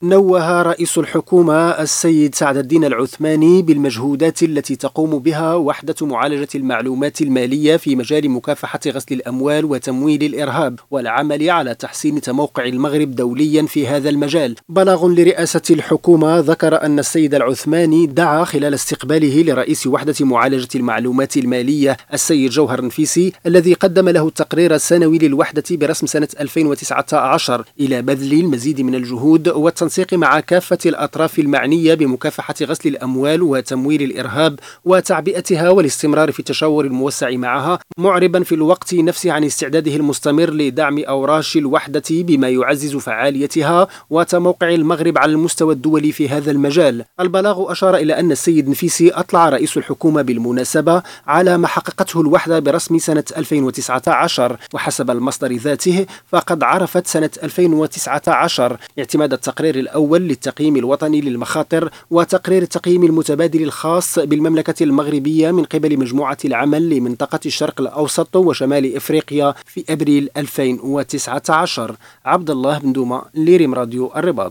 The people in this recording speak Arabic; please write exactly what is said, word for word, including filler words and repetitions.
نوه رئيس الحكومة السيد سعد الدين العثماني بالمجهودات التي تقوم بها وحدة معالجة المعلومات المالية في مجال مكافحة غسل الأموال وتمويل الإرهاب والعمل على تحسين تموقع المغرب دوليا في هذا المجال. بلاغ لرئاسة الحكومة ذكر أن السيد العثماني دعا خلال استقباله لرئيس وحدة معالجة المعلومات المالية السيد جوهر نفيسي الذي قدم له التقرير السنوي للوحدة برسم سنة ألفين وتسعة عشر إلى بذل المزيد من الجهود والتنسيق مع كافة الأطراف المعنية بمكافحة غسل الأموال وتمويل الإرهاب وتعبئتها والاستمرار في التشاور الموسع معها، معربا في الوقت نفسه عن استعداده المستمر لدعم أوراش الوحدة بما يعزز فعاليتها وتموقع المغرب على المستوى الدولي في هذا المجال. البلاغ أشار إلى أن السيد نفيسي أطلع رئيس الحكومة بالمناسبة على ما حققته الوحدة برسم سنة ألفين وتسعة عشر، وحسب المصدر ذاته فقد عرفت سنة ألفين وتسعة عشر اعتماد التقرير الأول للتقييم الوطني للمخاطر وتقرير التقييم المتبادل الخاص بالمملكة المغربية من قبل مجموعة العمل لمنطقة الشرق الأوسط وشمال إفريقيا في أبريل ألفين وتسعة عشر. عبد الله بن دومة، لريم راديو الرباط.